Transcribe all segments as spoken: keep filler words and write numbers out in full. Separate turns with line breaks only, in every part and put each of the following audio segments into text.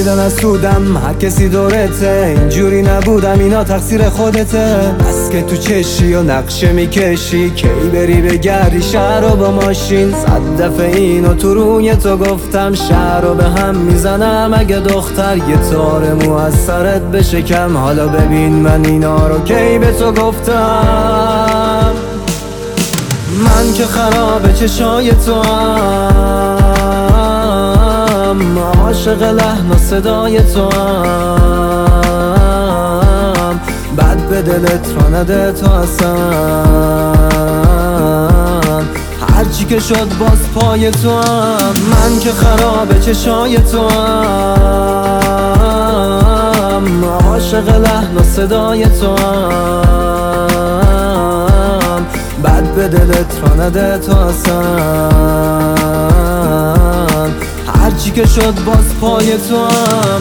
میدن از سودم هر کسی دورته، اینجوری نبودم اینا تقصیر خودته. بس که تو چشی و نقشه میکشی، کی بری بگردی شهر رو با ماشین. صد دفعه اینو تو روی تو گفتم، شهر رو به هم میزنم اگه دختر یه تار مو از سرت بشکم. حالا ببین من اینا رو کی به تو گفتم. من که خراب چشای تو هم، عاشق لحن و صدای تو هم، بد به دلت را نده تو اصلا. هرچی که شد باز پای تو هم. من که خراب چشای تو هم، عاشق لحن و صدای تو هم، بد به دلت را نده تو اصلا. هرچی که شد باز پای تو هم.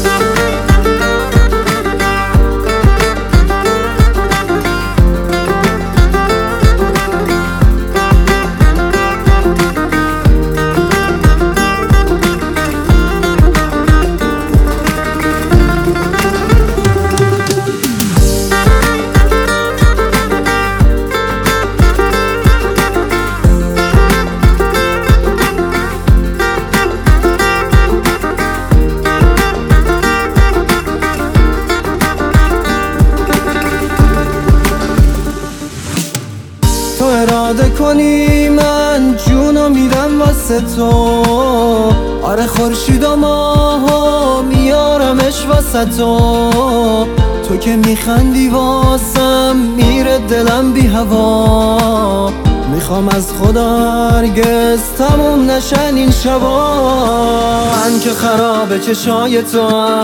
تو اراده کنی من جونو میدم واسه تو. آره خورشید و ماهو میارمش واسه تو. تو که میخندی واسم میره دلم بی هوا. میخوام از خدا هرگز تموم نشن این شبا. من که خراب چشای تو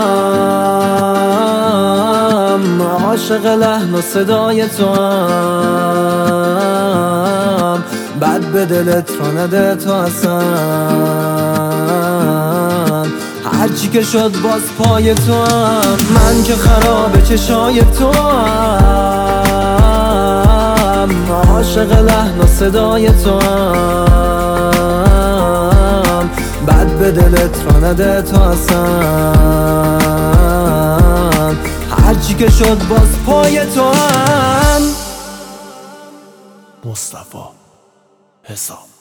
هم، عاشق لحن و صدای تو هم، بد به دلت را نده تو اصلا. هرچی که شد باز پای تو هم. من که خراب چشای تو هم، عاشق لحن و صدای تو هم، بد به دلت را نده تو اصلا. هرچی که شد باز پای تو هم.
مصطفی حسام.